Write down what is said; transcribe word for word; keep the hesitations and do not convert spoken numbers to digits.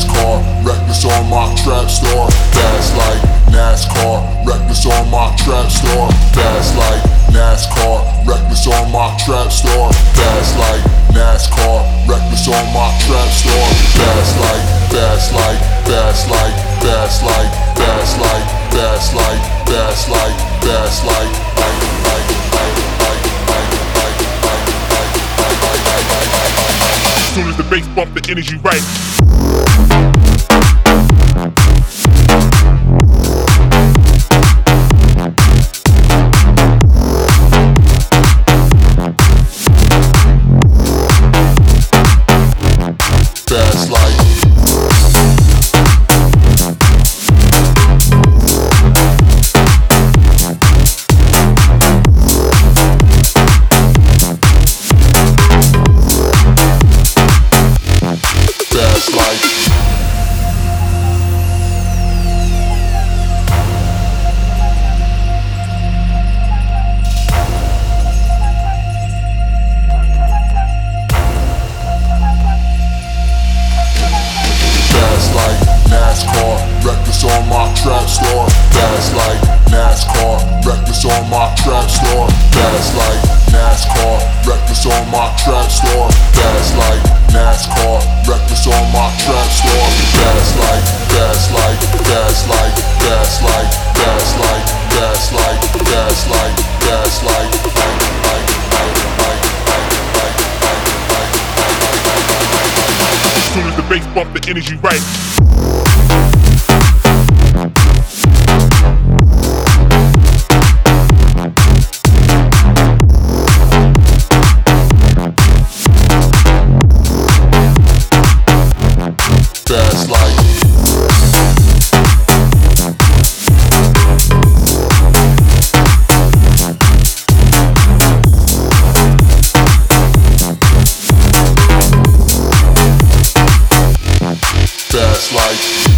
NASCAR, reckless on my trap store. Fast like NASCAR, reckless on my trap store. Fast like NASCAR, reckless on my trap store. Fast like NASCAR, reckless on my trap store. Fast like, fast like, fast like, fast like, fast like, fast like, fast like, fast like, like, like, like, like, like, like, like, like, like, like, like, like. As soon as the bass bump, the energy right. Fast like Fast like NASCAR, reckless on my trap store. Fast like NASCAR, reckless on my trap store. Fast like NASCAR, reckless on my trap store. Fast like NASCAR, reckless on my trap store. Fast like, fast like, fast like, fast like, fast like, fast like, fast like, fast like, like, like, like, like, like, like, like. As soon as the bass bump, the energy right. Fast like Fast like